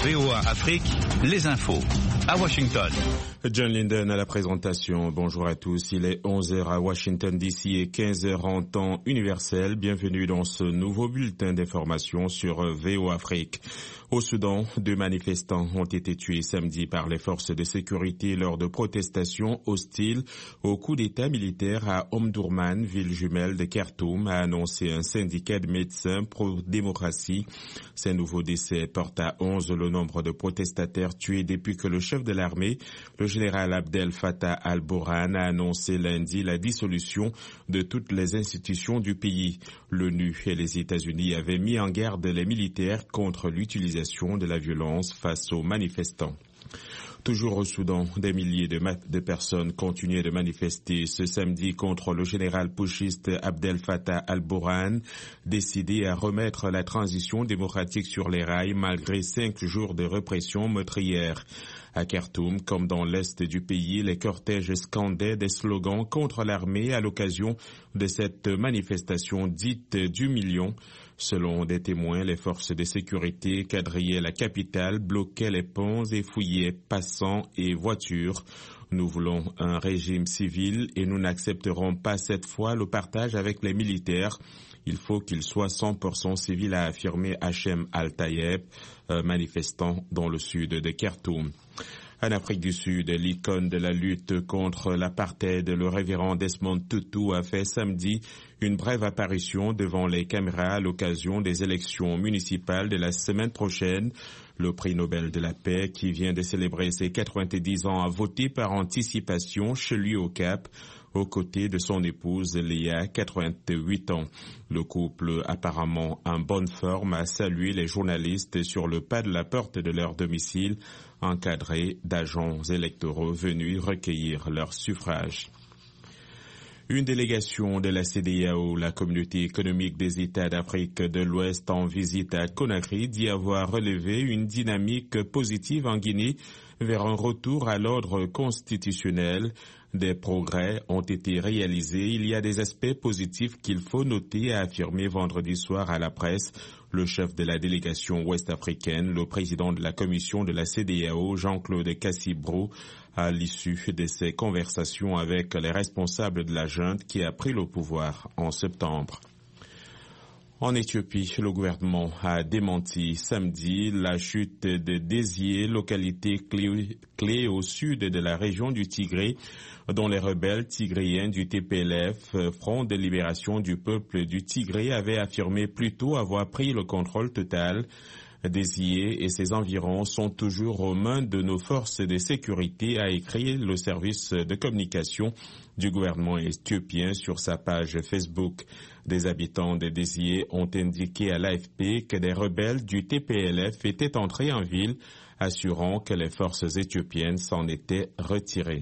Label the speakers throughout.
Speaker 1: VOA Afrique, les infos. À Washington.
Speaker 2: John Linden à la présentation. Bonjour à tous. Il est 11h à Washington DC et 15h en temps universel. Bienvenue dans ce nouveau bulletin d'information sur VOA Afrique. Au Soudan, 2 manifestants ont été tués samedi par les forces de sécurité lors de protestations hostiles au coup d'État militaire à Omdurman, ville jumelle de Khartoum, a annoncé un syndicat de médecins pro-démocratie. Ces nouveaux décès portent à 11 le nombre de protestataires tués depuis que le chef de l'armée, le général Abdel Fattah al-Burhan, a annoncé lundi la dissolution de toutes les institutions du pays. L'ONU et les États-Unis avaient mis en garde les militaires contre l'utilisation de la violence face aux manifestants. Toujours au Soudan, des milliers de personnes continuaient de manifester ce samedi contre le général putschiste Abdel Fattah al-Burhan, décidé à remettre la transition démocratique sur les rails malgré 5 jours de répression meurtrière. À Khartoum, comme dans l'est du pays, les cortèges scandaient des slogans contre l'armée à l'occasion de cette manifestation dite du million. Selon des témoins, les forces de sécurité quadrillaient la capitale, bloquaient les ponts et fouillaient passants et voitures. Nous voulons un régime civil et nous n'accepterons pas cette fois le partage avec les militaires. Il faut qu'il soit 100% civil, a affirmé Hachem Al-Tayeb, manifestant dans le sud de Khartoum. En Afrique du Sud, l'icône de la lutte contre l'apartheid, le révérend Desmond Tutu, a fait samedi une brève apparition devant les caméras à l'occasion des élections municipales de la semaine prochaine. Le prix Nobel de la paix, qui vient de célébrer ses 90 ans, a voté par anticipation chez lui au Cap, aux côtés de son épouse Léa, 88 ans. Le couple, apparemment en bonne forme, a salué les journalistes sur le pas de la porte de leur domicile, encadrés d'agents électoraux venus recueillir leur suffrage. Une délégation de la CEDEAO, la Communauté économique des États d'Afrique de l'Ouest, en visite à Conakry, dit avoir relevé une dynamique positive en Guinée vers un retour à l'ordre constitutionnel. Des progrès ont été réalisés. Il y a des aspects positifs qu'il faut noter, a affirmé vendredi soir à la presse le chef de la délégation ouest-africaine, le président de la commission de la CEDEAO, Jean-Claude Cassibrou, à l'issue de ses conversations avec les responsables de la junte qui a pris le pouvoir en septembre. En Éthiopie, le gouvernement a démenti samedi la chute de Désié, localité clé au sud de la région du Tigré, dont les rebelles tigréens du TPLF, Front de libération du peuple du Tigré, avaient affirmé plus tôt avoir pris le contrôle total. Désié et ses environs sont toujours aux mains de nos forces de sécurité, a écrit le service de communication du gouvernement éthiopien sur sa page Facebook. Des habitants de Désié ont indiqué à l'AFP que des rebelles du TPLF étaient entrés en ville, assurant que les forces éthiopiennes s'en étaient retirées.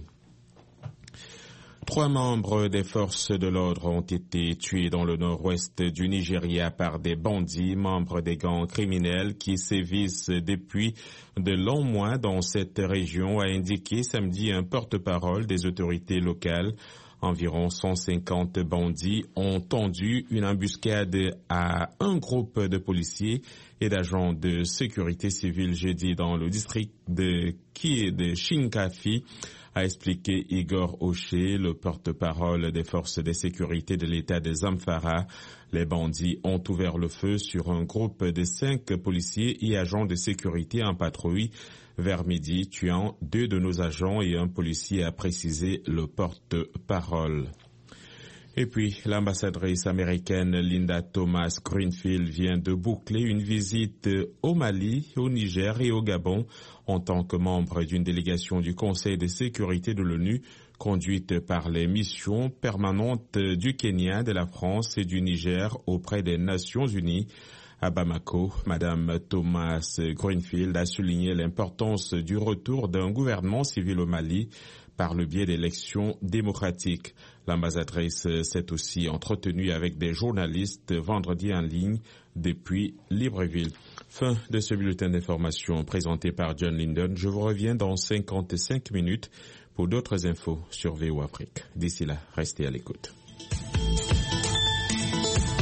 Speaker 2: 3 membres des forces de l'ordre ont été tués dans le nord-ouest du Nigeria par des bandits, membres des gangs criminels qui sévissent depuis de longs mois dans cette région, a indiqué samedi un porte-parole des autorités locales. Environ 150 bandits ont tendu une embuscade à un groupe de policiers et d'agents de sécurité civile jeudi dans le district de Shinkafi, a expliqué Igor Oché, le porte-parole des forces de sécurité de l'État de Zamfara. Les bandits ont ouvert le feu sur un groupe de 5 policiers et agents de sécurité en patrouille vers midi, tuant 2 de nos agents et un policier, a précisé le porte-parole. Et puis, l'ambassadrice américaine Linda Thomas-Greenfield vient de boucler une visite au Mali, au Niger et au Gabon en tant que membre d'une délégation du Conseil de sécurité de l'ONU conduite par les missions permanentes du Kenya, de la France et du Niger auprès des Nations Unies. À Bamako, Madame Thomas Greenfield a souligné l'importance du retour d'un gouvernement civil au Mali par le biais d'élections démocratiques. L'ambassadrice s'est aussi entretenue avec des journalistes vendredi en ligne depuis Libreville. Fin de ce bulletin d'information présenté par John Linden. Je vous reviens dans 55 minutes pour d'autres infos sur VOA Afrique. D'ici là, restez à l'écoute.